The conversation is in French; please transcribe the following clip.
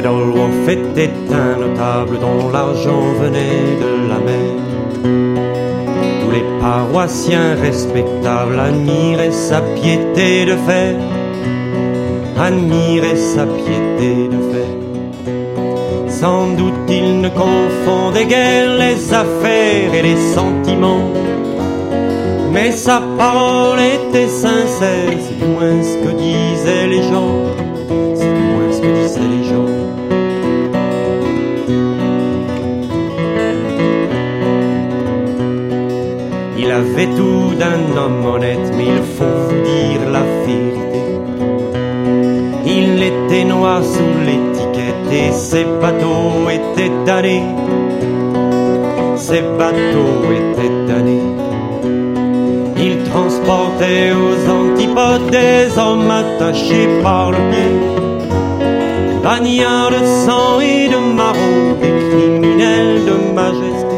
Adolphe était un notable dont l'argent venait de la mer. Tous les paroissiens respectables admiraient sa piété de fer, admiraient sa piété de fer. Sans doute il ne confondait guère les affaires et les sentiments, mais sa parole était sincère, c'est du moins ce que disaient les gens, c'est du moins ce que disaient les gens. Il avait tout d'un homme honnête, mais il faut vous dire la vérité. Il était noir sous l'étiquette et ses bateaux étaient damnés, ses bateaux étaient damnés. Il transportait aux antipodes des hommes attachés par le pied, bagnards de sang et de marauds, des criminels de majesté.